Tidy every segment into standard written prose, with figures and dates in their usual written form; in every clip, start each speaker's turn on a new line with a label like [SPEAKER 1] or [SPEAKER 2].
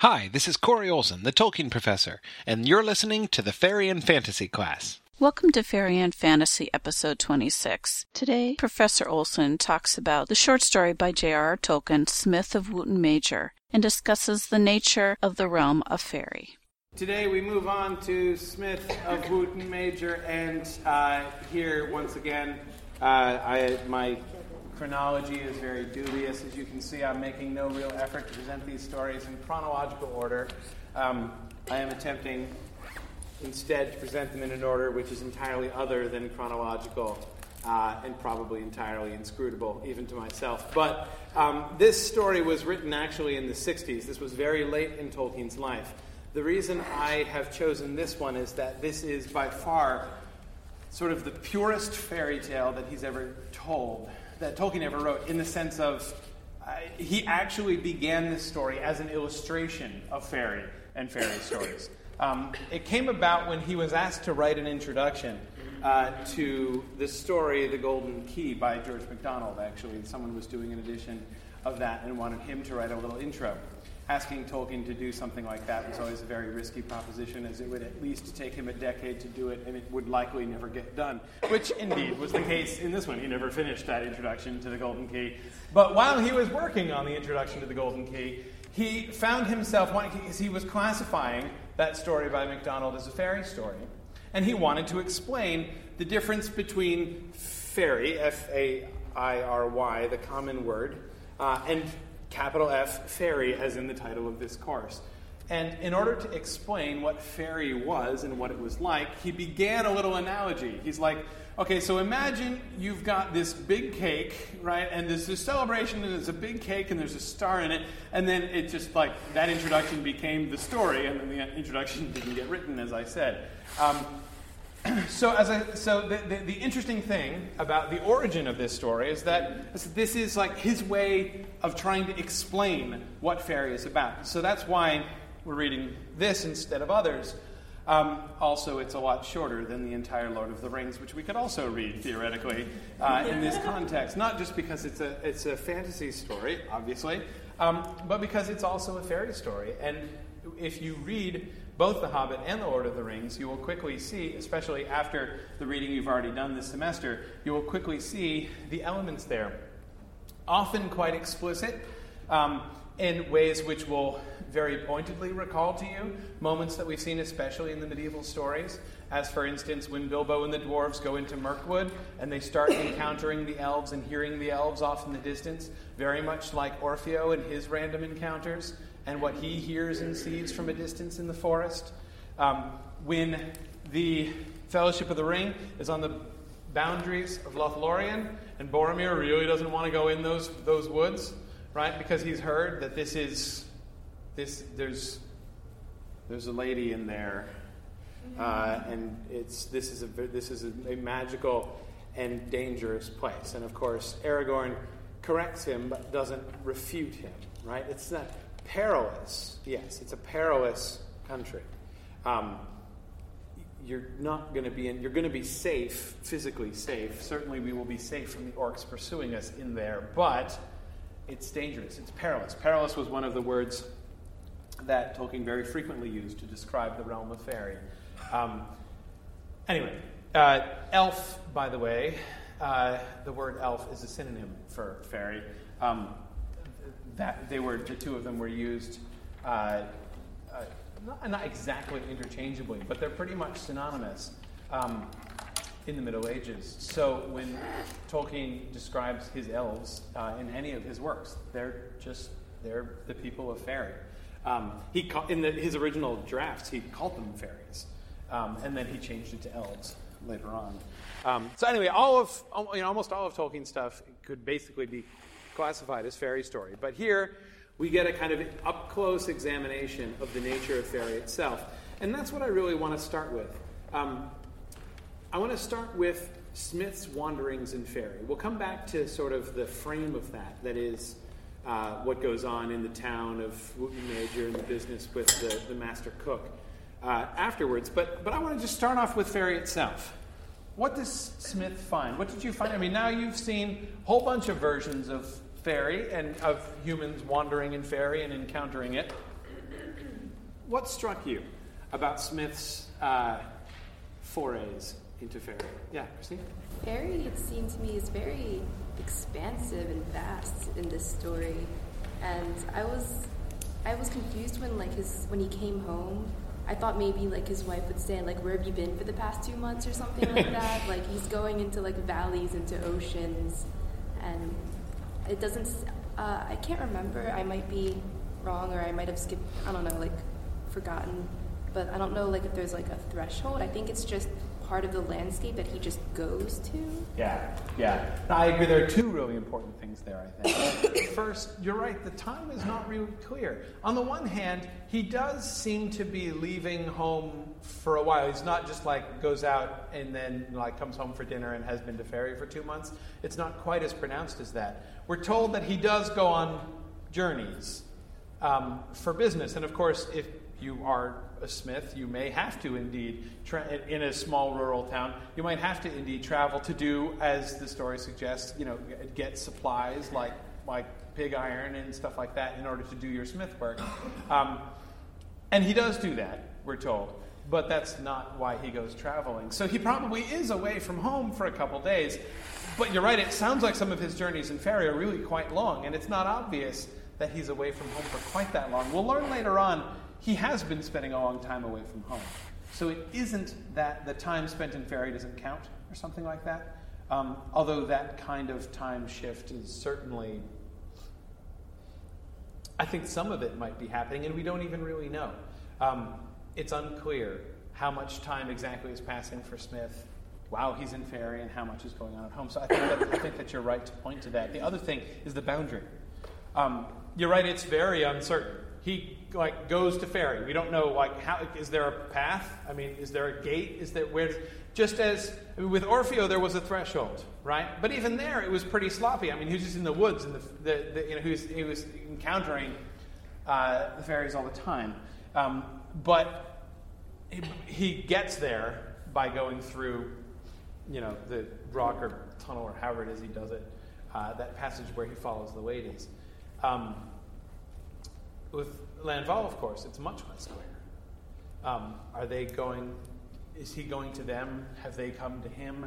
[SPEAKER 1] Hi, this is Corey Olson, the Tolkien professor, and you're listening to the Fairy and Fantasy class.
[SPEAKER 2] Welcome to Fairy and Fantasy, episode 26. Today, Professor Olson talks about the short story by J.R.R. Tolkien, Smith of Wootton Major, and discusses the nature of the realm of fairy.
[SPEAKER 3] Today we move on to Smith of Wootton Major, and here, once again, my chronology is very dubious. As you can see, I'm making no real effort to present these stories in chronological order. I am attempting instead to present them in an order which is entirely other than chronological and probably entirely inscrutable, even to myself. But this story was written actually in the 60s. This was very late in Tolkien's life. The reason I have chosen this one is that this is by far sort of the purest fairy tale that he's ever told, that Tolkien ever wrote, in the sense of he actually began this story as an illustration of fairy and fairy stories. It came about when he was asked to write an introduction to the story The Golden Key by George MacDonald, actually. Someone was doing an edition of that and wanted him to write a little intro. Asking Tolkien to do something like that was always a very risky proposition, as it would at least take him a decade to do it, and it would likely never get done, which indeed was the case in this one. He never finished that introduction to The Golden Key. But while he was working on the introduction to The Golden Key, he found himself, he was classifying that story by MacDonald as a fairy story, and he wanted to explain the difference between fairy, F-A-I-R-Y, the common word, and capital F, fairy, as in the title of this course. And in order to explain what fairy was and what it was like, he began a little analogy. He's like, okay, so imagine you've got this big cake, right? And there's this celebration, and there's a big cake, and there's a star in it. And then it just, like, that introduction became the story, and then the introduction didn't get written, as I said. So the interesting thing about the origin of this story is that this is like his way of trying to explain what fairy is about. So that's why we're reading this instead of others. Also, it's a lot shorter than the entire Lord of the Rings, which we could also read theoretically in this context. Not just because it's a fantasy story, obviously, but because it's also a fairy story. And if you read both The Hobbit and The Lord of the Rings, you will quickly see, especially after the reading you've already done this semester, you will quickly see the elements there, often quite explicit, in ways which will very pointedly recall to you moments that we've seen, especially in the medieval stories, as, for instance, when Bilbo and the dwarves go into Mirkwood and they start encountering the elves and hearing the elves off in the distance, very much like Orfeo and his random encounters, and what he hears and sees from a distance in the forest. When the Fellowship of the Ring is on the boundaries of Lothlorien, and Boromir really doesn't want to go in those woods, right? Because he's heard that there's a lady in there, and this is a magical and dangerous place. And of course, Aragorn corrects him, but doesn't refute him, right? It's not perilous. Yes, it's a perilous country. You're not going to be you're going to be safe, physically safe. Certainly we will be safe from the orcs pursuing us in there, but it's dangerous. It's perilous. Perilous was one of the words that Tolkien very frequently used to describe the realm of fairy. Anyway, elf, by the way, the word elf is a synonym for fairy. The two of them were used not exactly interchangeably, but they're pretty much synonymous in the Middle Ages. So when Tolkien describes his elves in any of his works, they're the people of fairy. His original drafts, he called them fairies, and then he changed it to elves later on. So anyway, almost all of Tolkien's stuff could basically be classified as fairy story. But here we get a kind of up-close examination of the nature of fairy itself. And that's what I really want to start with. I want to start with Smith's wanderings in fairy. We'll come back to sort of the frame of that is what goes on in the town of Wootton Major and the business with the master cook afterwards. But I want to just start off with fairy itself. What does Smith find? What did you find? I mean, now you've seen a whole bunch of versions of fairy and of humans wandering in fairy and encountering it. what struck you about Smith's forays into fairy? Yeah, Christine?
[SPEAKER 4] Fairy, it seemed to me, is very expansive and vast in this story. And I was confused when he came home. I thought maybe his wife would say where have you been for the past 2 months or something like that. He's going into valleys, into oceans, and it doesn't. I can't remember. I might be wrong, or I might have skipped. I don't know, forgotten. But I don't know if there's a threshold. I think it's just part of the landscape that he just goes to.
[SPEAKER 3] Yeah. I agree. There are two really important things there, I think. First, you're right, the time is not really clear. On the one hand, he does seem to be leaving home for a while. He's not just goes out and then comes home for dinner and has been to Fairy for 2 months. It's not quite as pronounced as that. We're told that he does go on journeys for business. And of course, if you are a smith, you may have to indeed, in a small rural town, you might have to indeed travel to do, as the story suggests, get supplies like pig iron and stuff like that in order to do your smith work. And he does do that, we're told, but that's not why he goes traveling. So he probably is away from home for a couple days. But you're right, it sounds like some of his journeys in Fairy are really quite long, and it's not obvious that he's away from home for quite that long. We'll learn later on he has been spending a long time away from home. So it isn't that the time spent in Fairy doesn't count or something like that. Although that kind of time shift is certainly, I think some of it might be happening, and we don't even really know. It's unclear how much time exactly is passing for Smith while he's in Fairy and how much is going on at home. So I think that you're right to point to that. The other thing is the boundary. You're right, it's very uncertain. He goes to Fairy. We don't know how is there a path? I mean, is there a gate? Is there where? Just as with Orfeo, there was a threshold, right? But even there, it was pretty sloppy. I mean, he was just in the woods, and he was encountering the fairies all the time. But he gets there by going through, the rock or tunnel or however it is he does it. That passage where he follows the ladies. With Lanval, of course, it's much less clear. Are they going? Is he going to them? Have they come to him?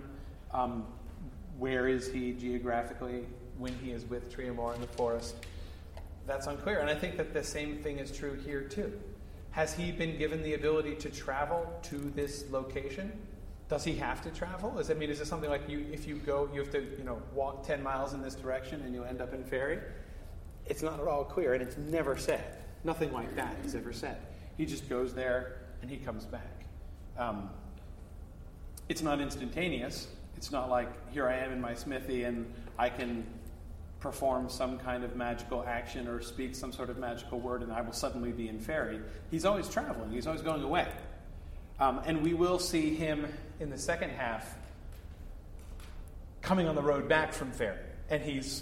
[SPEAKER 3] Where is he geographically when he is with Triamore in the forest? That's unclear. And I think that the same thing is true here too. Has he been given the ability to travel to this location? Does he have to travel? Is it something like if you go, you have to walk 10 miles in this direction and you end up in Fairy? It's not at all clear, and it's never said. Nothing like that is ever said. He just goes there, and he comes back. It's not instantaneous. It's not like, here I am in my smithy, and I can perform some kind of magical action or speak some sort of magical word, and I will suddenly be in Fairy. He's always traveling. He's always going away. And we will see him in the second half coming on the road back from Fairy, and he's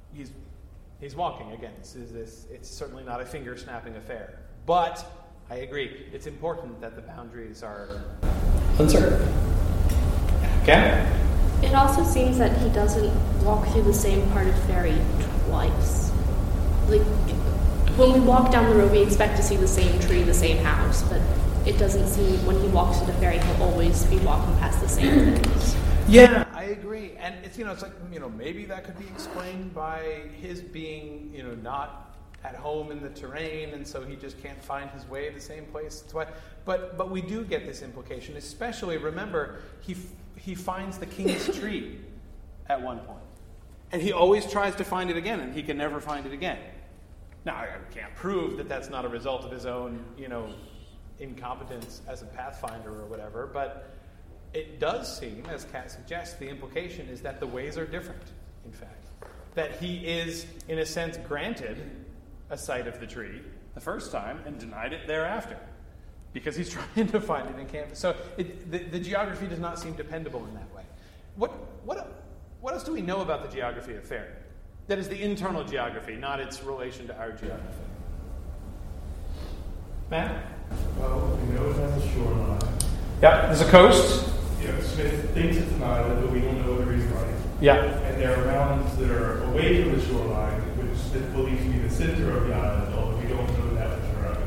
[SPEAKER 3] walking again. It's certainly not a finger-snapping affair. But I agree, it's important that the boundaries are uncertain. Okay?
[SPEAKER 5] It also seems that he doesn't walk through the same part of Fairy twice. When we walk down the road, we expect to see the same tree, the same house, but it doesn't seem when he walks into Fairy, he'll always be walking past the same things.
[SPEAKER 3] Yeah, I agree. And it's maybe that could be explained by his being, not at home in the terrain, and so he just can't find his way the same place twice. But we do get this implication, especially, remember, he finds the king's tree at one point. And he always tries to find it again, and he can never find it again. Now, I can't prove that that's not a result of his own, incompetence as a pathfinder or whatever, but it does seem, as Kat suggests, the implication is that the ways are different, in fact. That he is, in a sense, granted a sight of the tree the first time and denied it thereafter, because he's trying to find it and can't. So the geography does not seem dependable in that way. What else do we know about the geography of Fairy? That is the internal geography, not its relation to our geography. Matt?
[SPEAKER 6] Well, we know it has a shoreline.
[SPEAKER 3] Yeah, there's a coast.
[SPEAKER 6] Yeah, Smith thinks it's an island, but we don't know whether he's right.
[SPEAKER 3] Yeah.
[SPEAKER 6] And there are mountains that are away from the shoreline, which Smith believes to be the center of the island, although we don't know that for sure.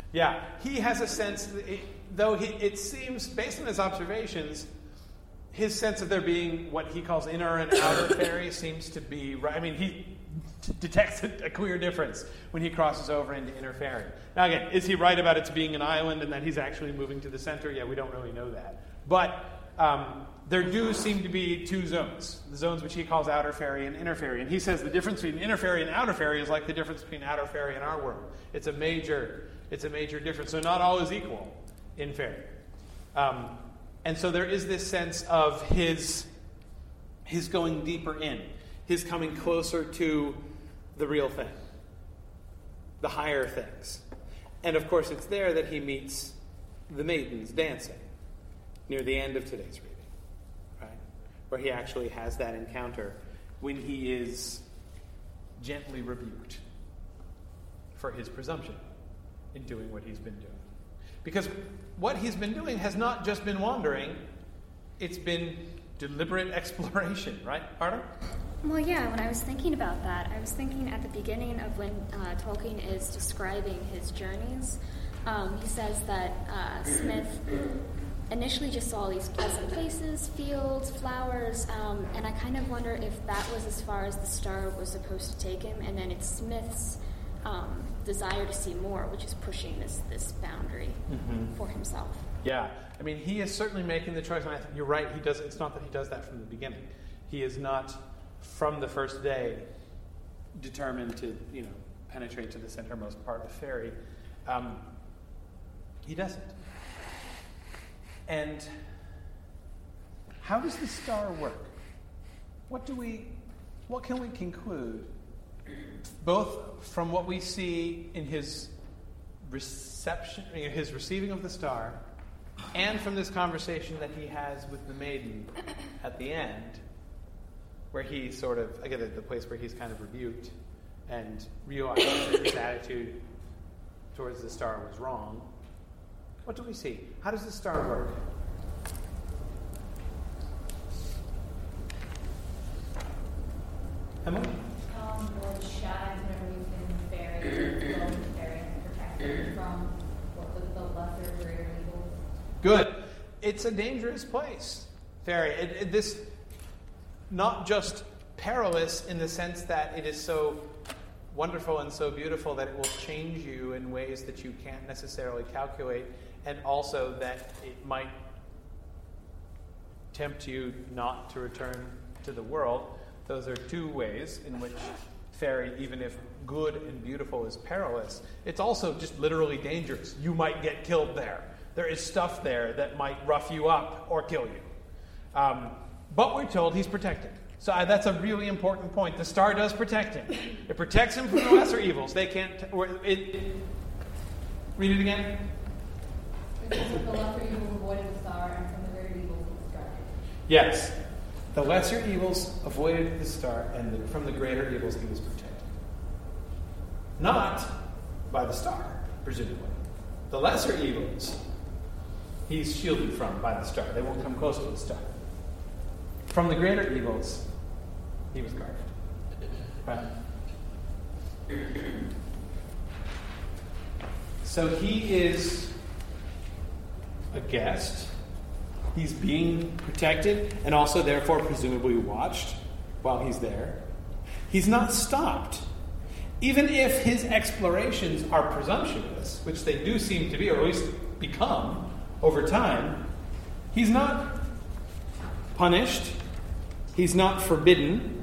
[SPEAKER 3] Yeah, he has a sense, it seems, based on his observations, his sense of there being what he calls inner and outer fairy seems to be right. I mean, he detects a clear difference when he crosses over into inner fairy. Now again, is he right about it being an island and that he's actually moving to the center? Yeah, we don't really know that. But there do seem to be two zones, the zones which he calls outer fairy and inner fairy. And he says the difference between inner fairy and outer fairy is like the difference between outer fairy and our world. It's a major difference. So not all is equal in fairy. And so there is this sense of his going deeper in, his coming closer to the real thing, the higher things. And of course it's there that he meets the maidens dancing near the end of today's reading, right? Where he actually has that encounter when he is gently rebuked for his presumption in doing what he's been doing. Because what he's been doing has not just been wandering, it's been deliberate exploration, right, Arda?
[SPEAKER 7] Well, yeah, when I was thinking about that, I was thinking at the beginning of when Tolkien is describing his journeys, he says that Smith initially just saw these pleasant places, fields, flowers, and I kind of wonder if that was as far as the star was supposed to take him, and then it's Smith's desire to see more, which is pushing this boundary for himself.
[SPEAKER 3] Yeah, I mean, he is certainly making the choice, and I think you're right. He does. It's not that he does that from the beginning. He is not, from the first day, determined to, penetrate to the centermost part of fairy. He doesn't. And how does the star work? What can we conclude, both from what we see in his reception, his receiving of the star, and from this conversation that he has with the maiden at the end, where he sort of, again, the place where he's kind of rebuked and realizes that his attitude towards the star was wrong. What do we see? How does the star work? Emily?
[SPEAKER 8] Well, it shines whenever he's been very protected from what was the lesser, greater evils.
[SPEAKER 3] Good. It's a dangerous place, fairy. This, not just perilous in the sense that it is so wonderful and so beautiful that it will change you in ways that you can't necessarily calculate, and also that it might tempt you not to return to the world. Those are two ways in which fairy, even if good and beautiful, is perilous. It's also just literally dangerous. You might get killed there. There is stuff there that might rough you up or kill you. But we're told he's protected. So that's a really important point. The star does protect him. It protects him from the lesser evils. They can't... read it again.
[SPEAKER 8] It says that the lesser evils avoided the star, and from the greater evils he was guarded.
[SPEAKER 3] Yes. The lesser evils avoided the star, and from the greater evils he was protected. Not by the star, presumably. The lesser evils he's shielded from by the star. They won't come close to the star. From the greater evils, he was guarded. Right? So he is a guest. He's being protected and also, therefore, presumably watched while he's there. He's not stopped. Even if his explorations are presumptuous, which they do seem to be, or at least become over time, he's not punished. He's not forbidden.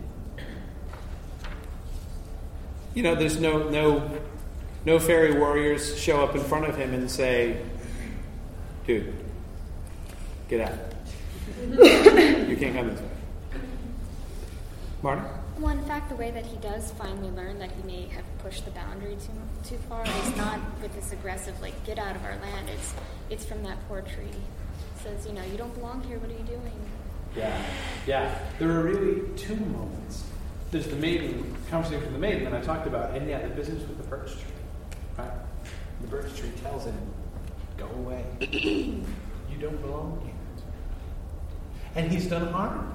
[SPEAKER 3] There's no fairy warriors show up in front of him and say, dude, get out. You can't come this way. Martin?
[SPEAKER 7] Well, in fact, the way that he does finally learn that he may have pushed the boundary too far is not with this aggressive, get out of our land. It's from that poor tree. It says, you don't belong here. What are you doing?
[SPEAKER 3] Yeah. There are really two moments. There's the conversation with the maiden that I talked about, and the business with the birch tree. Right? The birch tree tells him, go away. You don't belong here. And he's done harm.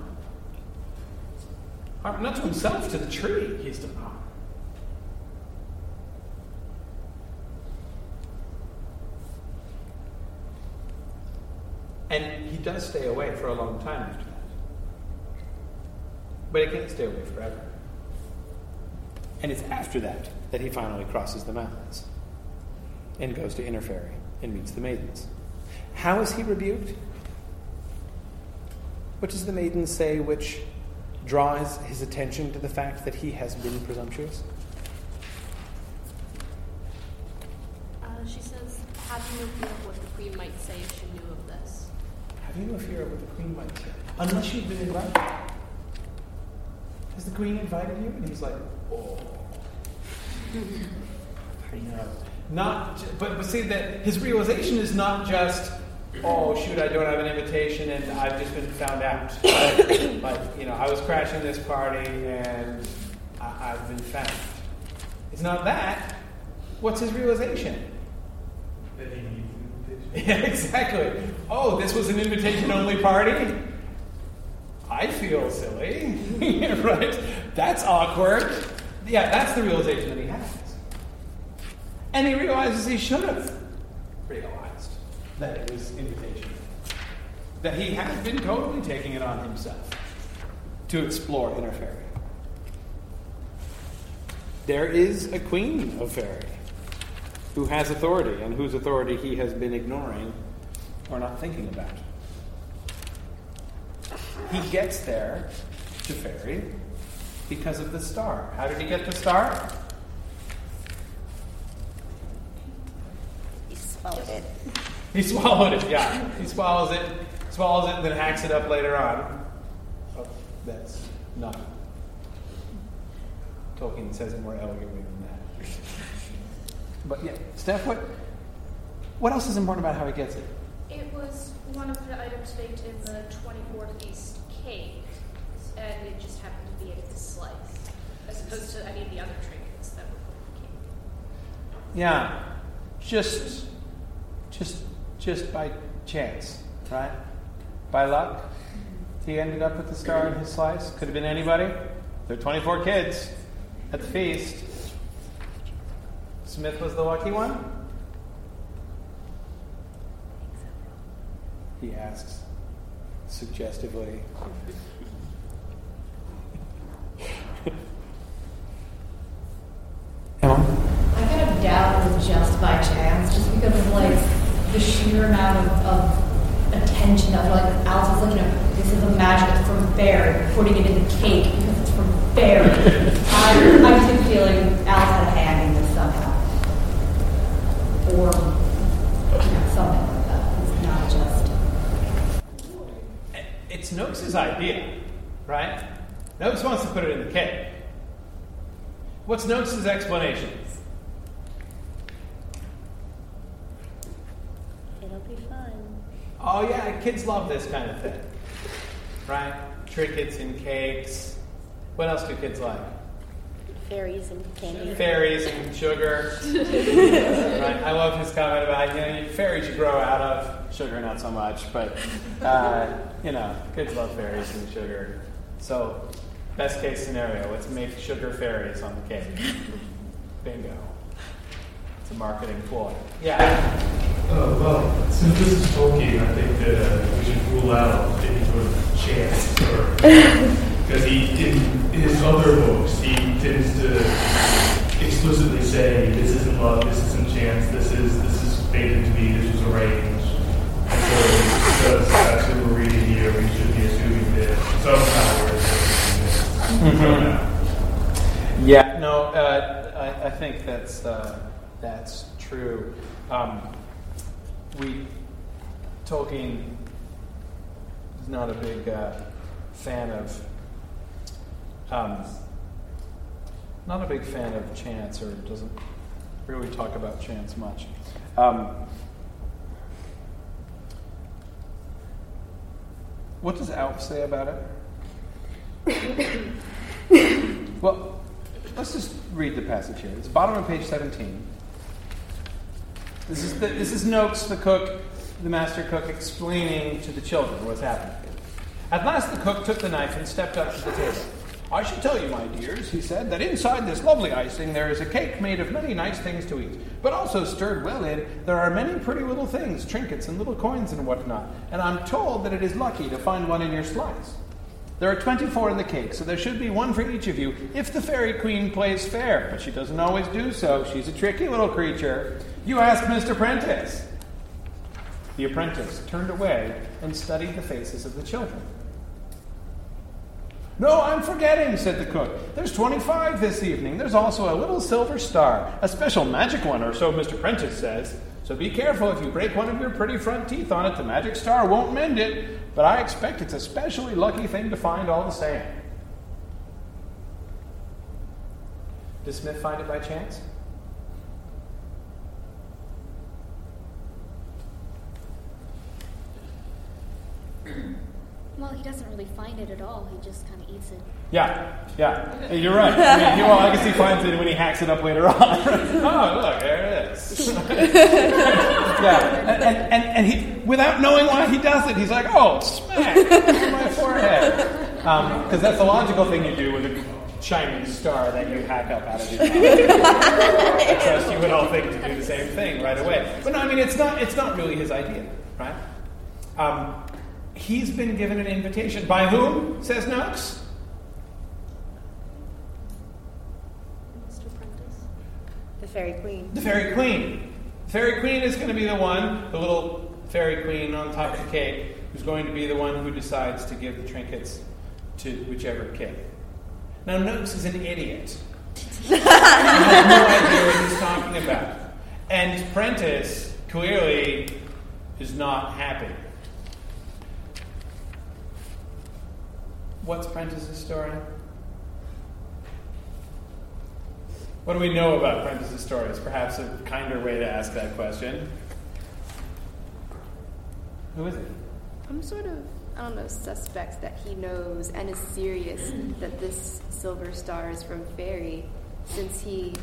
[SPEAKER 3] Not to himself, to the tree, he's done harm. And he does stay away for a long time after that. But he can't stay away forever. And it's after that that he finally crosses the mountains and goes to Inner Fairy and meets the maidens. How is he rebuked? What does the maiden say which draws his attention to the fact that he has been presumptuous?
[SPEAKER 5] She says, have you no fear of what the queen might say if she knew of this?
[SPEAKER 3] Have you no fear of what the queen might say? Unless you've been invited. Has the queen invited you? And he's like, oh. No. But see, that his realization is not just, oh, shoot, I don't have an invitation and I've just been found out. I was crashing this party and I've been found. It's not that. What's his realization?
[SPEAKER 6] That he needs an invitation.
[SPEAKER 3] Yeah, exactly. Oh, this was an invitation-only party? I feel silly. Right? That's awkward. Yeah, that's the realization that he has. And he realizes he should have realized that it was invitation. That he has been totally taking it on himself to explore Inner Fairy. There is a queen of fairy who has authority and whose authority he has been ignoring or not thinking about. He gets there to fairy because of the star. How did he get the star?
[SPEAKER 9] He swallowed it.
[SPEAKER 3] He swallowed it, yeah. He swallows it, and then hacks it up later on. Oh, that's not. Tolkien says it more elegantly than that. But yeah, Steph, what else is important about how he gets it?
[SPEAKER 5] It was one of the items baked in the 24th Feast cake, and it just happened to be in his slice, as opposed to any of the other trinkets that were put in the cake.
[SPEAKER 3] Yeah, just by chance, right? By luck, he ended up with the star in his slice. Could have been anybody. There are 24 kids at the feast. Smith was the lucky one? He asks suggestively. Emma?
[SPEAKER 8] I kind of doubt it was just by chance, just because of the sheer amount of attention that Alice was looking at. This is a magic, it's from fairy, putting it in the cake because it's from fairy. I have a feeling Alice had a hand in this somehow. Or something like that. It's not just.
[SPEAKER 3] It's Noakes' idea, right? Noakes wants to put it in the cake. What's Noakes' explanation?
[SPEAKER 9] It'll be fun.
[SPEAKER 3] Oh yeah, kids love this kind of thing, right? Trinkets and cakes. What else do kids like?
[SPEAKER 9] Fairies and candy.
[SPEAKER 3] Fairies and sugar. Right? I love his comment about, fairies you grow out of, sugar not so much, but, kids love fairies and sugar. So, best case scenario, let's make sugar fairies on the cake. Bingo. It's a marketing ploy. Yeah.
[SPEAKER 6] Well, since this is Tolkien, I think that we should rule out any sort of chance, because he, in his other books, he tends to explicitly say, this isn't love, this isn't chance, this is fated to be, this was arranged. And so, because that's what we're reading here, we should be assuming that somehow we're assuming.
[SPEAKER 3] Yeah, no, I think that's true. Tolkien is not a big fan of chance, or doesn't really talk about chance much. What does Alf say about it? Well, let's just read the passage here. It's bottom of page 17. This is Noakes, the cook, the master cook, explaining to the children what's happening. At last the cook took the knife and stepped up to the table.
[SPEAKER 10] "I should tell you, my dears," he said, "that inside this lovely icing there is a cake made of many nice things to eat, but also stirred well in, there are many pretty little things, trinkets and little coins and whatnot, and I'm told that it is lucky to find one in your slice. There are 24 in the cake, so there should be one for each of you if the Fairy Queen plays fair, but she doesn't always do so. She's a tricky little creature. You ask Mr. Prentice." The apprentice turned away and studied the faces of the children. "No, I'm forgetting," said the cook. "There's 25 this evening. There's also a little silver star, a special magic one, or so Mr. Prentice says. So be careful. If you break one of your pretty front teeth on it, the magic star won't mend it. But I expect it's a specially lucky thing to find all the same." Does Smith find it by chance?
[SPEAKER 7] Well, he doesn't really find it at all. He just kind of eats it.
[SPEAKER 10] Yeah, you're right. I guess he finds it when he hacks it up later on. Oh, look, there it is. And he, without knowing why he does it, he's like, "Oh, smack on my forehead," because that's the logical thing you do with a shining star that you hack up out of your mouth. I trust you would all think to do the same thing right away. But no, I mean, it's not really his idea, right? He's been given an invitation. By whom, says Noakes?
[SPEAKER 4] Mr. Prentice.
[SPEAKER 9] The Fairy Queen.
[SPEAKER 10] The Fairy Queen. The Fairy Queen is going to be the one, the little Fairy Queen on top of the cake, who's going to be the one who decides to give the trinkets to whichever kid. Now, Noakes is an idiot. He has no idea what he's talking about. And Prentice clearly is not happy. What's Prentice's story? What do we know about Prentice's story? It's perhaps a kinder way to ask that question. Who is it?
[SPEAKER 4] I'm sort of, suspect that he knows and is serious that this silver star is from Fairy, since he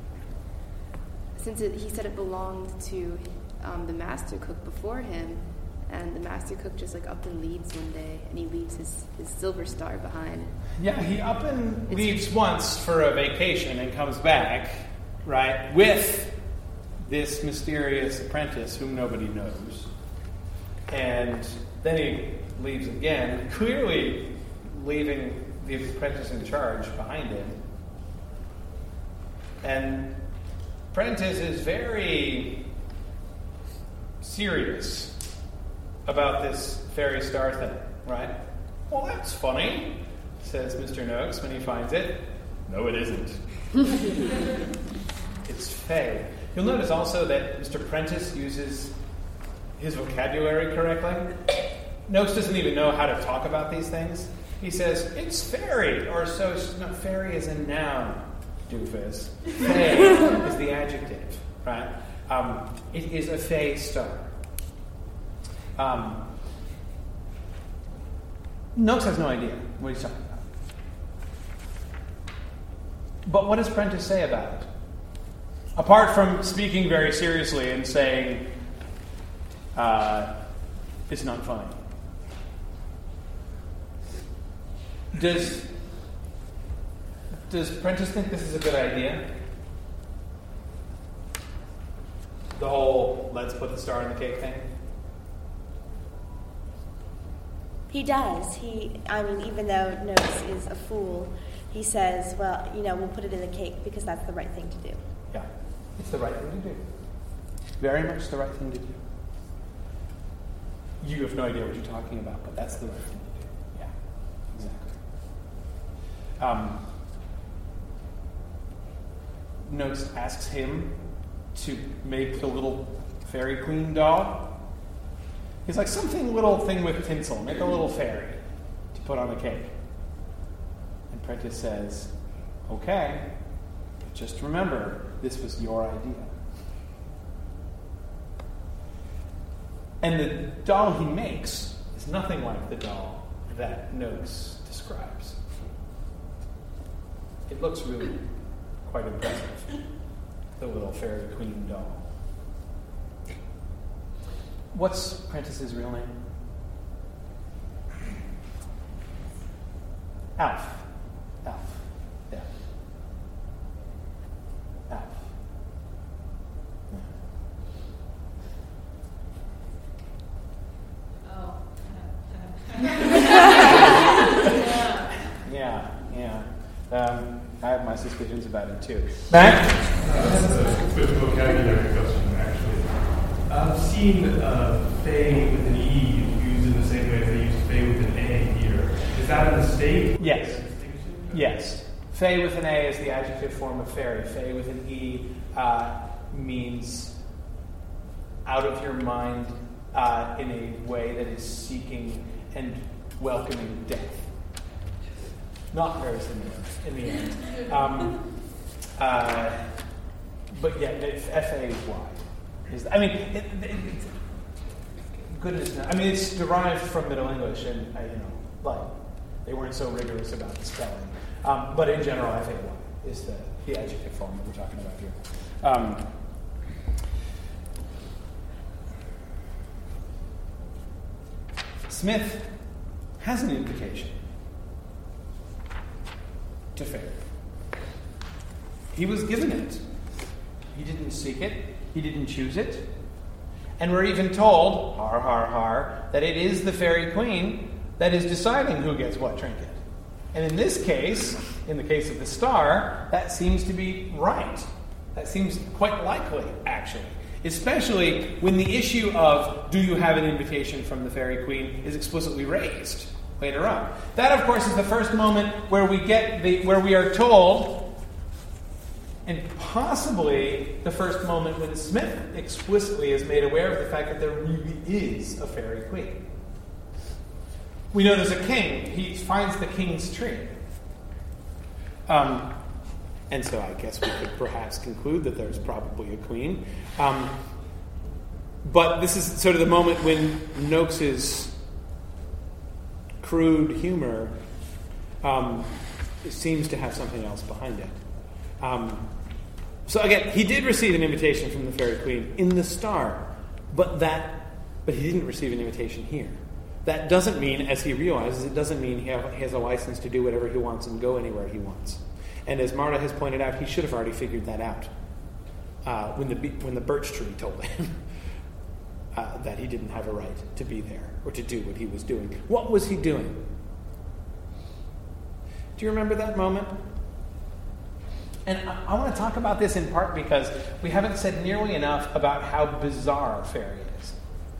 [SPEAKER 4] said it belonged to the master cook before him. And the master cook just up and leaves one day, and he leaves his silver star behind.
[SPEAKER 10] Yeah, he up and leaves once for a vacation and comes back, right, with this mysterious apprentice whom nobody knows. And then he leaves again, clearly leaving the apprentice in charge behind him. And Prentice is very serious about this fairy star thing, right? "Well, that's funny," says Mr. Noakes when he finds it. "No, it isn't." It's fey. You'll notice also that Mr. Prentice uses his vocabulary correctly. Noakes doesn't even know how to talk about these things. He says, "It's fairy," or so. No, fairy is a noun, doofus. Fey is the adjective, right? It is a fey star. Noakes has no idea what he's talking about. But what does Prentice say about it? Apart from speaking very seriously and saying, it's not funny. Does Prentice think this is a good idea? The whole let's put the star in the cake thing?
[SPEAKER 9] He does. Even though Noakes is a fool, he says, "Well, we'll put it in the cake because that's the right thing to do."
[SPEAKER 10] Yeah, it's the right thing to do. Very much the right thing to do. You have no idea what you're talking about, but that's the right thing to do. Yeah, exactly. Noakes asks him to make the little Fairy Queen doll. He's like, something little thing with tinsel. Make a little fairy to put on the cake. And Prentice says, "Okay, but just remember, this was your idea." And the doll he makes is nothing like the doll that Noakes describes. It looks really quite impressive, the little Fairy Queen doll. What's Prentice's real name? Alf. about him too. Matt?
[SPEAKER 6] That's a quick vocabulary question, actually. I've seen Fae with an E used in the same way they use Fae with an A here. Is that a mistake?
[SPEAKER 10] Yes. Yes. Fae with an A is the adjective form of fairy. Fae with an E means out of your mind in a way that is seeking and welcoming death. Not very similar in the end. But yeah, F-A-Y. Goodness knows. I mean, it's derived from Middle English, and they weren't so rigorous about the spelling. But in general, F-A-Y is the adjective form that we're talking about here. Smith has an invitation to fairy. He was given it. He didn't seek it. He didn't choose it. And we're even told, har, har, har, that it is the fairy queen that is deciding who gets what trinket. And in this case, in the case of the star, that seems to be right. That seems quite likely, actually. Especially when the issue of, do you have an invitation from the fairy queen, is explicitly raised later on. That, of course, is the first moment where we are told, and possibly the first moment when Smith explicitly is made aware of the fact that there really is a fairy queen. We know there's a king. He finds the king's tree. And so I guess we could perhaps conclude that there's probably a queen. But this is sort of the moment when Noakes's crude humor seems to have something else behind it. So again, he did receive an invitation from the fairy queen in the star, but he didn't receive an invitation here. That doesn't mean, as he realizes, it doesn't mean he has a license to do whatever he wants and go anywhere he wants. And as Marta has pointed out, he should have already figured that out when the birch tree told him that he didn't have a right to be there or to do what he was doing. What was he doing? Do you remember that moment? And I want to talk about this in part because we haven't said nearly enough about how bizarre fairy is.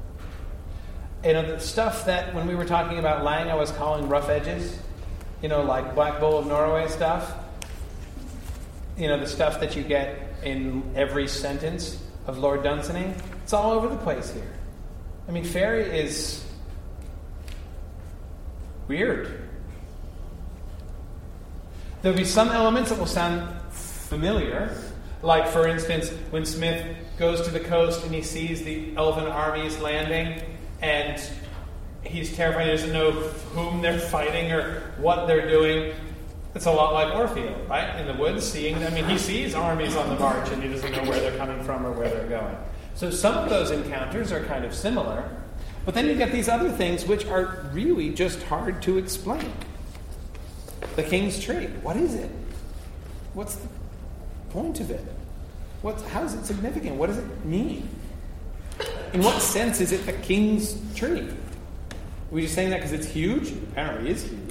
[SPEAKER 10] The stuff that when we were talking about Lang, I was calling rough edges, like Black Bull of Norway stuff. The stuff that you get in every sentence of Lord Dunsany. It's all over the place here. I mean, fairy is weird. There'll be some elements that will sound familiar. Like, for instance, when Smith goes to the coast and he sees the elven armies landing, and he's terrified, he doesn't know whom they're fighting or what they're doing. It's a lot like Orfeo, right? In the woods, he sees armies on the march and he doesn't know where they're coming from or where they're going. So some of those encounters are kind of similar, but then you get these other things which are really just hard to explain. The king's tree, what is it? What's the point of it? How is it significant? What does it mean? In what sense is it the king's tree? Are we just saying that because it's huge? It apparently is huge.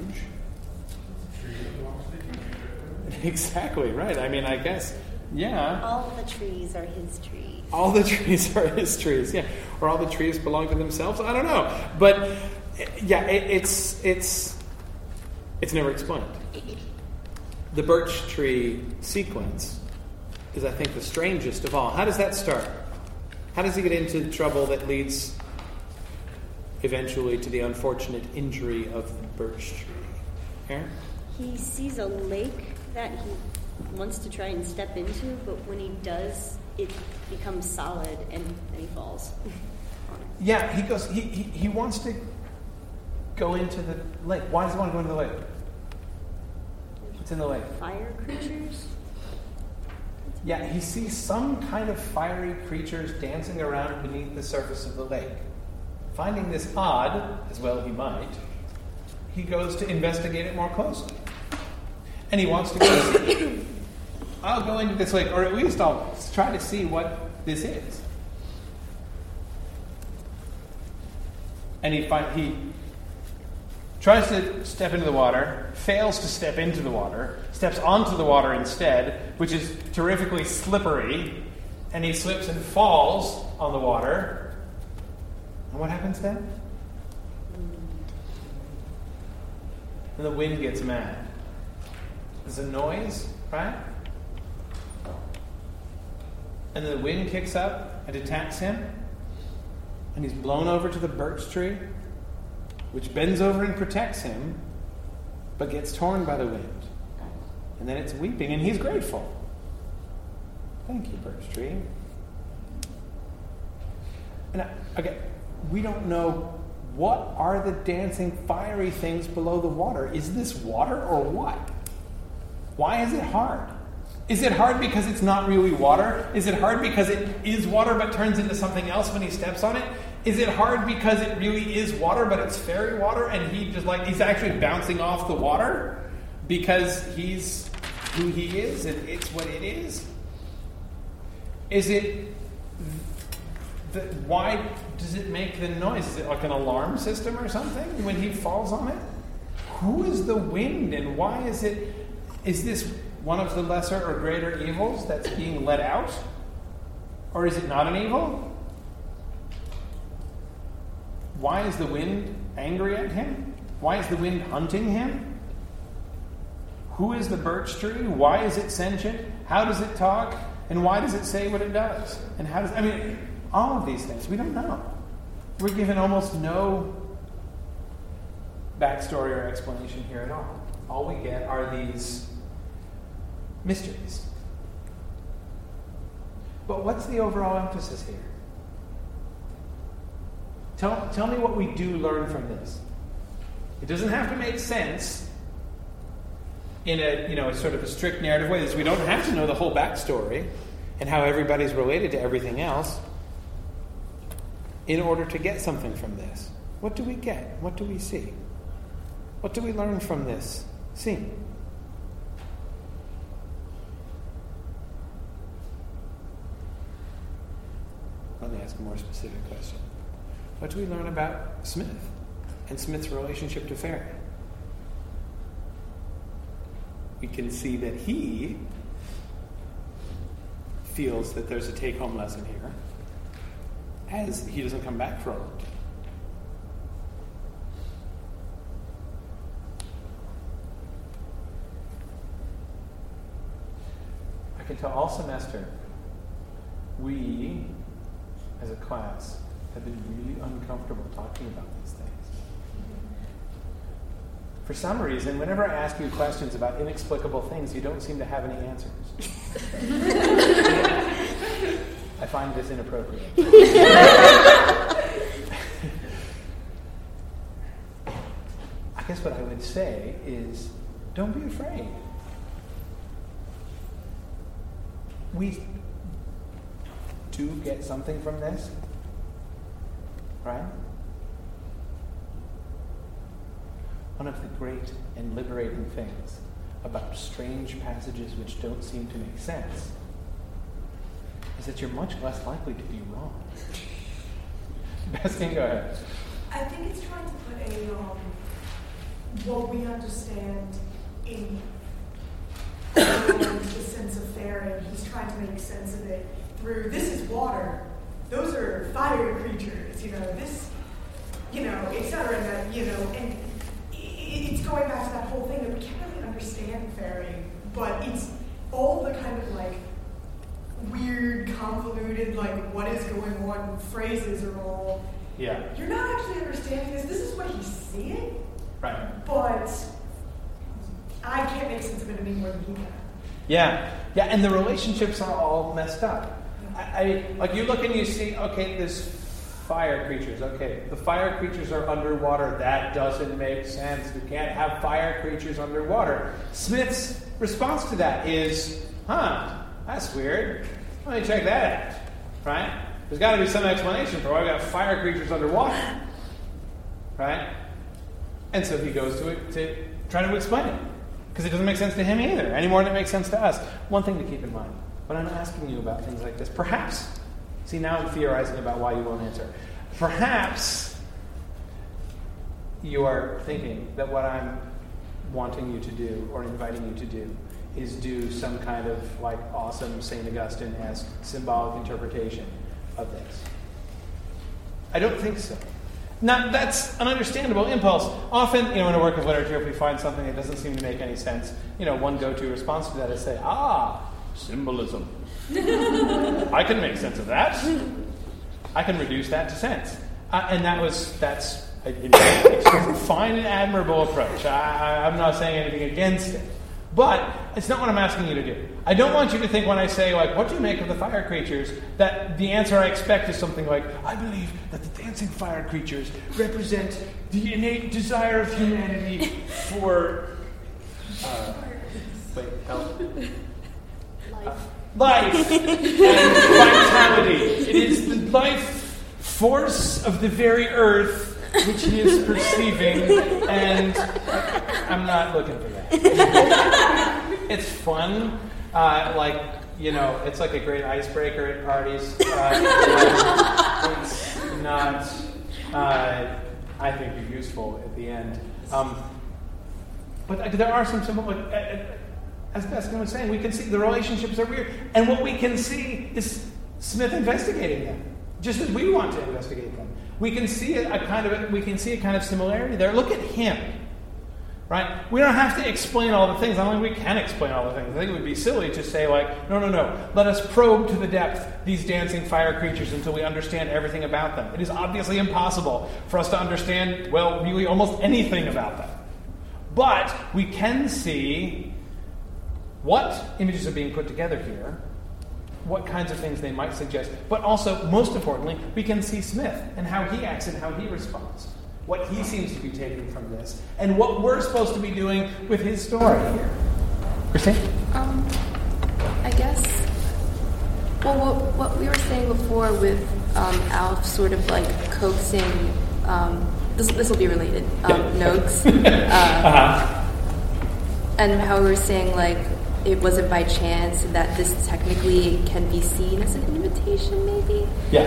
[SPEAKER 10] Exactly, right. I mean, I guess, yeah.
[SPEAKER 9] All the trees are his trees.
[SPEAKER 10] All the trees are his trees, yeah. Or all the trees belong to themselves? I don't know. But, yeah, it's never explained. The birch tree sequence is, I think, the strangest of all. How does that start? How does he get into trouble that leads eventually to the unfortunate injury of the birch tree? Aaron?
[SPEAKER 11] He sees a lake that he wants to try and step into, but when he does, it becomes solid and then he falls on it.
[SPEAKER 10] Yeah, he wants to go into the lake. Why does he want to go into the lake? What's in the lake?
[SPEAKER 11] Fire creatures?
[SPEAKER 10] Yeah, he sees some kind of fiery creatures dancing around beneath the surface of the lake. Finding this odd, as well he might, he goes to investigate it more closely. And he wants to go see, I'll go into this lake, or at least I'll try to see what this is. And he tries to step into the water, fails to step into the water, steps onto the water instead, which is terrifically slippery, and he slips and falls on the water. And what happens then? And the wind gets mad. There's a noise, right? And then the wind kicks up and attacks him, and he's blown over to the birch tree, which bends over and protects him, but gets torn by the wind. And then it's weeping, and he's grateful. Thank you, birch tree. And okay, we don't know what are the dancing, fiery things below the water. Is this water or what? Why is it hard? Is it hard because it's not really water? Is it hard because it is water but turns into something else when he steps on it? Is it hard because it really is water but it's fairy water and he's actually bouncing off the water because he's who he is and it's what it is? Is it... why does it make the noise? Is it like an alarm system or something when he falls on it? Who is the wind and why is it... Is this one of the lesser or greater evils that's being let out? Or is it not an evil? Why is the wind angry at him? Why is the wind hunting him? Who is the birch tree? Why is it sentient? How does it talk? And why does it say what it does? And how does... all of these things, we don't know. We're given almost no backstory or explanation here at all. All we get are these mysteries. But what's the overall emphasis here? Tell me what we do learn from this. It doesn't have to make sense in a sort of a strict narrative way. We don't have to know the whole backstory and how everybody's related to everything else in order to get something from this. What do we get? What do we see? What do we learn from this scene? Let me ask a more specific question. What do we learn about Smith and Smith's relationship to Fairy? We can see that he feels that there's a take-home lesson here, as he doesn't come back for a long time. I can tell all semester we, as a class, have been really uncomfortable talking about these things. For some reason, whenever I ask you questions about inexplicable things, you don't seem to have any answers. I find this inappropriate. I guess what I would say is, don't be afraid. We do get something from this, right? One of the great and liberating things about strange passages which don't seem to make sense is that you're much less likely to be wrong. Best thing, go ahead.
[SPEAKER 12] I think it's trying to put what we understand in the sense of fairy. He's trying to make sense of it through, this is water, those are fire creatures, this, et cetera, and it's going back to that whole thing that we can't really understand fairy, but it's all the kind of weird, convoluted, what is going on phrases are all.
[SPEAKER 10] Yeah.
[SPEAKER 12] You're not actually understanding this. This is what he's seeing.
[SPEAKER 10] Right.
[SPEAKER 12] But I can't make sense of it any more than he can.
[SPEAKER 10] Yeah, and the relationships are all messed up. You look and you see, okay, there's fire creatures. Okay, the fire creatures are underwater. That doesn't make sense. You can't have fire creatures underwater. Smith's response to that is, that's weird. Let me check that out. Right? There's got to be some explanation for why we got fire creatures underwater. Right? And so he goes to try to explain it. Because it doesn't make sense to him either, any more than it makes sense to us. One thing to keep in mind, when I'm asking you about things like this, perhaps, see now I'm theorizing about why you won't answer. Perhaps you are thinking that what I'm wanting you to do or inviting you to do is do some kind of like awesome St. Augustine-esque symbolic interpretation of this. I don't think so. Now, that's an understandable impulse. Often, in a work of literature, if we find something that doesn't seem to make any sense, one go-to response to that is say, symbolism. I can make sense of that. I can reduce that to sense. And that's a fine and admirable approach. I'm not saying anything against it. But it's not what I'm asking you to do. I don't want you to think when I say, what do you make of the fire creatures, that the answer I expect is something like, I believe that the dancing fire creatures represent the innate desire of humanity for... help. Life and vitality. It is the life force of the very earth which he is perceiving, and I'm not looking for that. It's fun. It's like a great icebreaker at parties. It's not, I think, useful at the end. But there are some simple, as Baskin was saying, we can see the relationships are weird. And what we can see is Smith investigating them, just as we want to investigate them. We can see a kind of similarity there. Look at him. Right? We don't have to explain all the things. I don't think we can explain all the things. I think it would be silly to say, no. Let us probe to the depth these dancing fire creatures until we understand everything about them. It is obviously impossible for us to understand, really almost anything about them. But we can see what images are being put together here, what kinds of things they might suggest, but also, most importantly, we can see Smith and how he acts and how he responds. What he seems to be taking from this, and what we're supposed to be doing with his story here. Christine?
[SPEAKER 4] I guess, what we were saying before with Alf sort of like coaxing, this will be related, Noakes, and how we were saying it wasn't by chance, and that this technically can be seen as an invitation, maybe?
[SPEAKER 10] Yeah.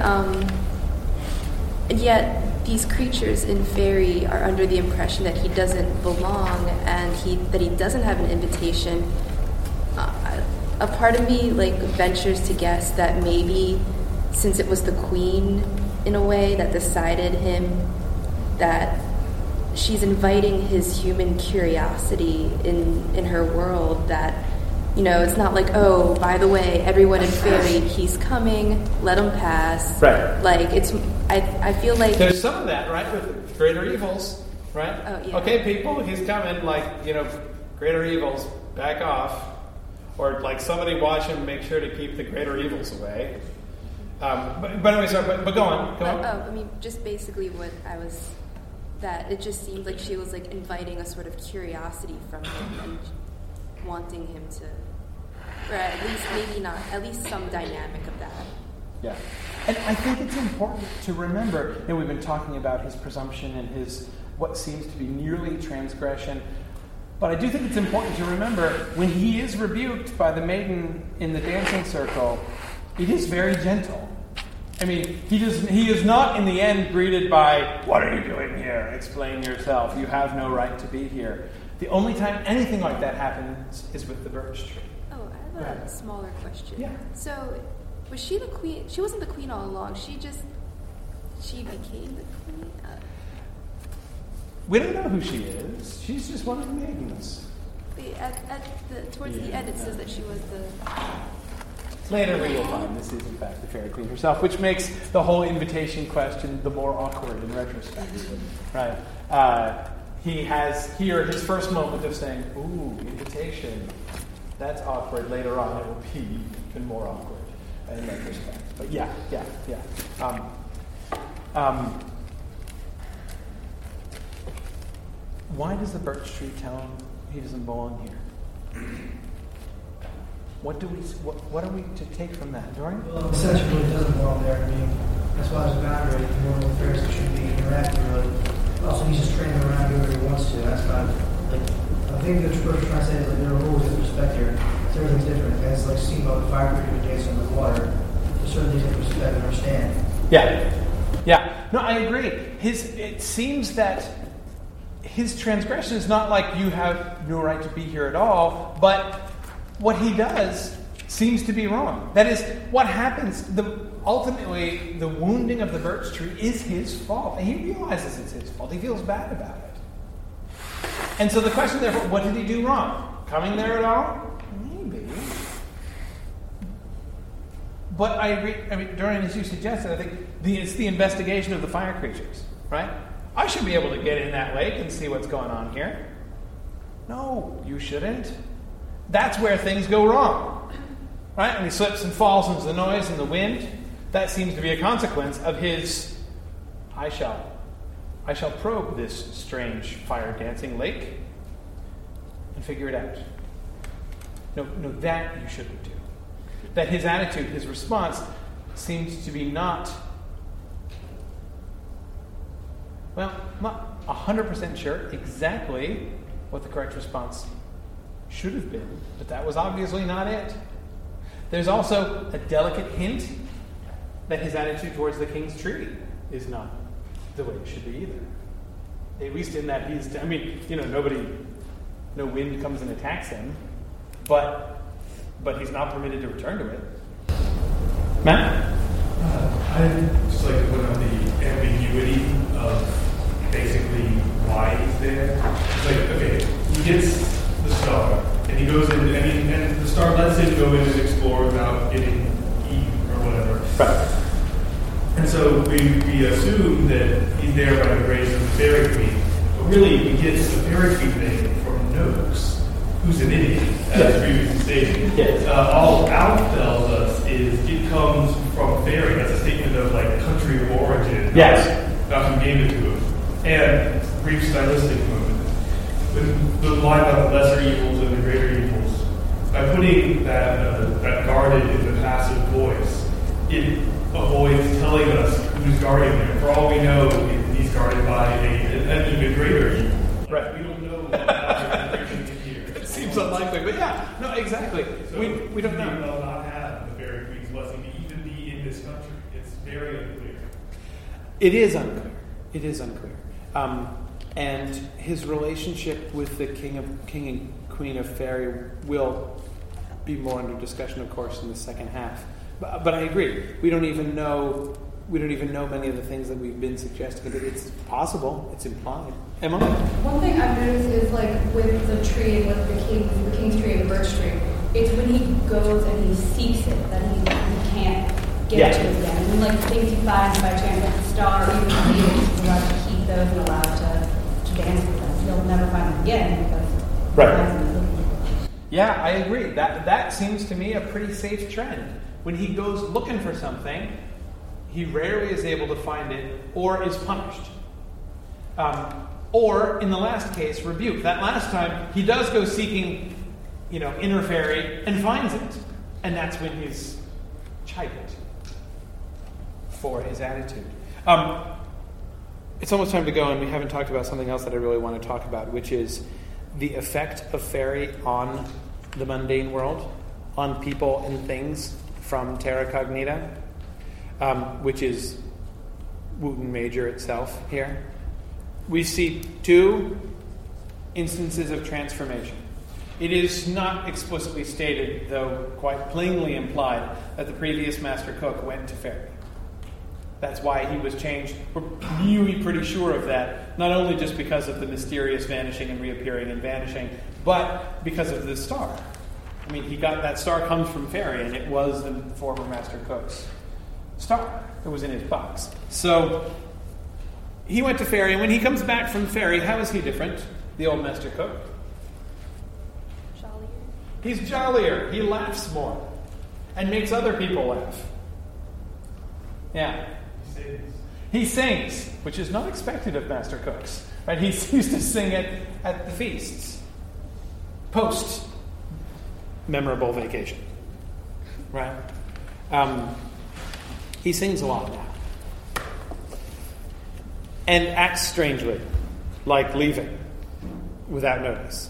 [SPEAKER 4] And yet, these creatures in Fairy are under the impression that he doesn't belong and that he doesn't have an invitation. A part of me ventures to guess that maybe since it was the Queen in a way that decided him, that she's inviting his human curiosity in her world, that it's not oh, by the way, everyone in Fairy, he's coming, let him pass.
[SPEAKER 10] Right.
[SPEAKER 4] I feel like...
[SPEAKER 10] There's some of that, right, with greater evils, right?
[SPEAKER 4] Oh, yeah.
[SPEAKER 10] Okay, people, he's coming, greater evils, back off. Or, somebody watch him, make sure to keep the greater evils away. But anyway, sorry, but go on.
[SPEAKER 4] Just basically what I was... That it just seemed like she was, inviting a sort of curiosity from him and wanting him to... Or at least, maybe not, at least some dynamic of that.
[SPEAKER 10] Yeah. And I think it's important to remember, we've been talking about his presumption and his what seems to be nearly transgression, but I do think it's important to remember when he is rebuked by the maiden in the dancing circle, it is very gentle. He is not in the end greeted by, what are you doing here? Explain yourself. You have no right to be here. The only time anything like that happens is with the birch tree.
[SPEAKER 4] Oh, I have a smaller question.
[SPEAKER 10] Yeah.
[SPEAKER 4] So, was she the queen? She wasn't the queen all along. She became the queen?
[SPEAKER 10] We don't know who she is. She's just one of the maidens.
[SPEAKER 4] Towards the end, it says that she was the...
[SPEAKER 10] Later we will find this is in fact the Fairy Queen herself, which makes the whole invitation question the more awkward in retrospect. Right? He has here his first moment of saying, ooh, invitation. That's awkward. Later on it will be even more awkward in retrospect. But yeah. Why does the birch tree tell him he doesn't belong here? What are we to take from that, Dorian?
[SPEAKER 13] Well, essentially, it doesn't belong there. That's why there's a boundary. Normal affairs shouldn't be interacting really. Also, he's just training around doing what he wants to. That's not I think the first trying to say is there are rules with respect here. Everything's different. It's steamboat, fire creature, dancing on the water. There's certain things that respect and understand.
[SPEAKER 10] Yeah. Yeah, no, I agree. It seems that his transgression is not like you have no right to be here at all, but what he does seems to be wrong. That is, what happens, ultimately, the wounding of the birch tree is his fault. And he realizes it's his fault. He feels bad about it. And so the question, therefore, what did he do wrong? Coming there at all? Maybe. But I agree, Dorian, as you suggested, I think it's the investigation of the fire creatures, right? I should be able to get in that lake and see what's going on here. No, you shouldn't. That's where things go wrong, right? And he slips and falls into the noise and the wind. That seems to be a consequence of his, I shall probe this strange fire-dancing lake and figure it out. No, that you shouldn't do. That his attitude, his response, seems to be not 100% sure exactly what the correct response should have been, but that was obviously not it. There's also a delicate hint that his attitude towards the king's tree is not the way it should be either. At least in that no wind comes and attacks him, but he's not permitted to return to it. Matt?
[SPEAKER 6] I just like to point out the ambiguity of basically why he's there. It's like, okay, he gets the star, and he goes in, and the star lets him go in and explore without getting eaten or whatever.
[SPEAKER 10] Right.
[SPEAKER 6] And so we assume that he's there by the grace of the Fairy Queen, but really he gets the Fairy Queen thing from Noakes, who's an idiot, as previously stated.
[SPEAKER 10] Yes.
[SPEAKER 6] All Alf tells us is it comes from Fairy. That's a statement of country of origin.
[SPEAKER 10] Yes.
[SPEAKER 6] Not who gave it to him. And brief stylistic moment. The line about the lesser evils and the greater evils. By putting that guarded in the passive voice, it avoids telling us who's guarding him. For all we know, he's guarded by an even greater evil.
[SPEAKER 10] Right.
[SPEAKER 6] We don't know what concentration is here.
[SPEAKER 10] It seems unlikely, but yeah, no, exactly.
[SPEAKER 6] So
[SPEAKER 10] we don't know.
[SPEAKER 6] We will not have the Fairy Queen's blessing to even be in this country. It's very unclear.
[SPEAKER 10] It is unclear. And his relationship with the king and queen of Fairy will be more under discussion, of course, in the second half. But I agree. We don't even know many of the things that we've been suggesting. It's possible. It's implied. Emma?
[SPEAKER 8] One thing I've noticed is with the tree and with the king's tree and the birch tree, it's when he goes and he seeks it that he can't get to it again. And the things he finds by chance, like the star, even the needles, he's allowed to keep those and allowed to dance with them. He'll never find them again because
[SPEAKER 10] right. Yeah, I agree. That seems to me a pretty safe trend. When he goes looking for something, he rarely is able to find it or is punished. Or, in the last case, rebuked. That last time, he does go seeking, inner fairy and finds it. And that's when he's chided for his attitude. It's almost time to go, and we haven't talked about something else that I really want to talk about, which is the effect of fairy on the mundane world, on people and things from Terra Cognita, which is Wootton Major itself here. We see two instances of transformation. It is not explicitly stated, though quite plainly implied, that the previous Master Cook went to fairy. That's why he was changed. We're really pretty sure of that, not only just because of the mysterious vanishing and reappearing and vanishing, but because of the star. I mean, that star comes from fairy, and it was the former Master Cook's star that was in his box. So he went to fairy, and when he comes back from fairy, how is he different, the old Master Cook?
[SPEAKER 4] Jollier.
[SPEAKER 10] He's jollier. He laughs more and makes other people laugh. Yeah. He sings, which is not expected of Master Cooks. Right? He used to sing it at the feasts. Post memorable vacation. Right? He sings a lot now. And acts strangely, like leaving without notice.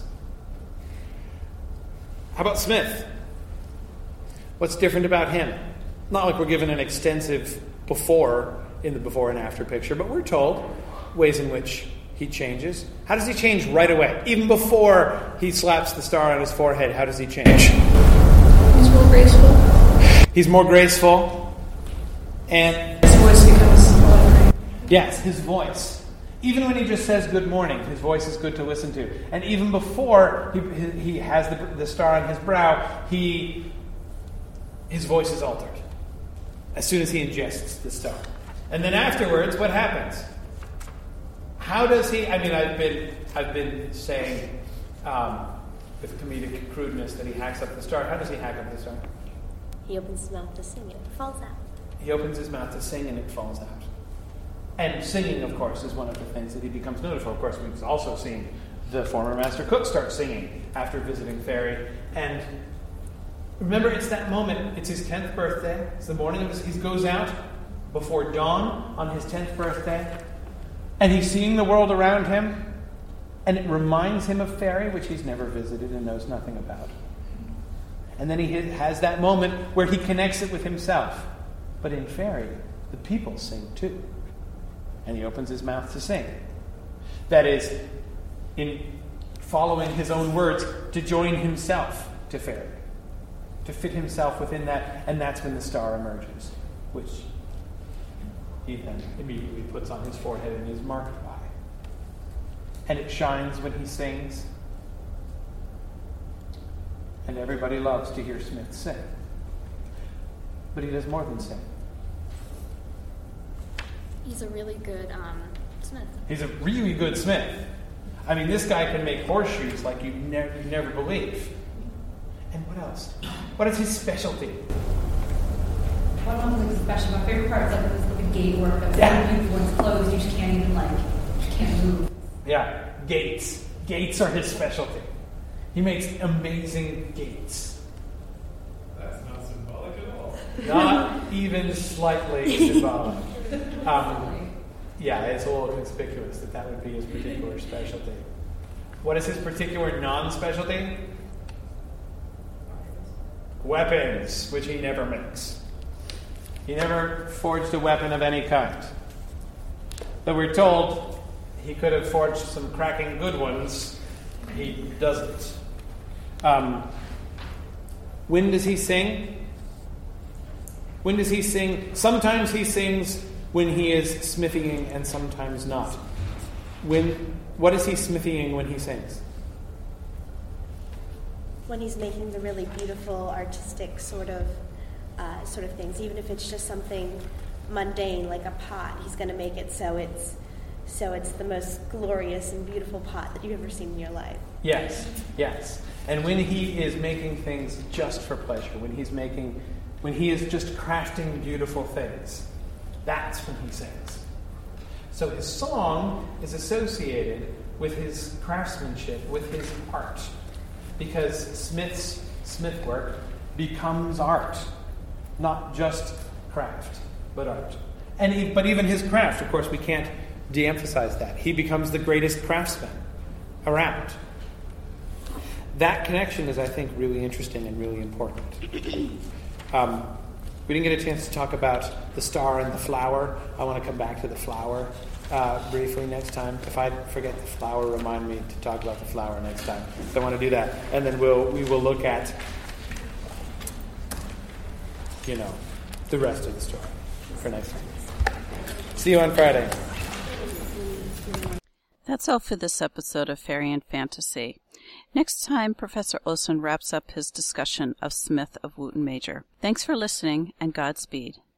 [SPEAKER 10] How about Smith? What's different about him? Not like we're given an extensive before
[SPEAKER 3] in the before and after picture, but we're told ways in which he changes. How does he change right away? Even before he slaps the star on his forehead, how does he change?
[SPEAKER 5] He's more graceful.
[SPEAKER 3] He's more graceful. And
[SPEAKER 5] his voice becomes poetry.
[SPEAKER 3] Yes, his voice. Even when he just says good morning, his voice is good to listen to. And even before he has the star on his brow, his voice is altered as soon as he ingests the star. And then afterwards, what happens? How does he? I mean, I've been saying with comedic crudeness that he hacks up the star. How does he hack up the star?
[SPEAKER 9] He opens his mouth to sing and it falls out.
[SPEAKER 3] He opens his mouth to sing and it falls out. And singing, of course, is one of the things that he becomes noted for. Of course, we've also seen the former Master Cook start singing after visiting Fairy. And remember, it's that moment. It's his 10th birthday. It's the morning of he goes out before dawn on his 10th birthday. And he's seeing the world around him. And it reminds him of Fairy, which he's never visited and knows nothing about. And then he has that moment where he connects it with himself. But in Fairy, the people sing too. And he opens his mouth to sing. That is, in following his own words, to join himself to Fairy. To fit himself within that. And that's when the star emerges, which he then immediately puts on his forehead and is marked by. And it shines when he sings. And everybody loves to hear Smith sing. But he does more than sing.
[SPEAKER 7] He's a really good smith.
[SPEAKER 3] He's a really good smith. I mean, this guy can make horseshoes like you never believe. And what else? What is his specialty?
[SPEAKER 8] One of them is special. My favorite part is like this little gate work that's so beautiful when it's closed. You just can't even you can't move.
[SPEAKER 3] Yeah, gates. Gates are his specialty. He makes amazing gates.
[SPEAKER 6] That's not symbolic at all.
[SPEAKER 3] Not even slightly symbolic. Yeah, it's a little conspicuous that would be his particular specialty. What is his particular non-specialty? Weapons, which he never makes. He never forged a weapon of any kind. Though we're told he could have forged some cracking good ones, he doesn't. When does he sing? When does he sing? Sometimes he sings when he is smithying and sometimes not. What is he smithying when he sings?
[SPEAKER 9] When he's making the really beautiful, artistic sort of things, even if it's just something mundane like a pot, he's going to make it so it's the most glorious and beautiful pot that you've ever seen in your life.
[SPEAKER 3] Yes. And when he is making things just for pleasure, when he is just crafting beautiful things, that's when he sings. So his song is associated with his craftsmanship, with his art, because smith work becomes art, not just craft, but art. But even his craft, of course, we can't de-emphasize that. He becomes the greatest craftsman around. That connection is, I think, really interesting and really important. We didn't get a chance to talk about the star and the flower. I want to come back to the flower briefly next time. If I forget the flower, remind me to talk about the flower next time. So I want to do that. And then we will look at, the rest of the story for next time. See you on Friday.
[SPEAKER 2] That's all for this episode of Fairy and Fantasy. Next time, Professor Olson wraps up his discussion of Smith of Wootton Major. Thanks for listening, and Godspeed.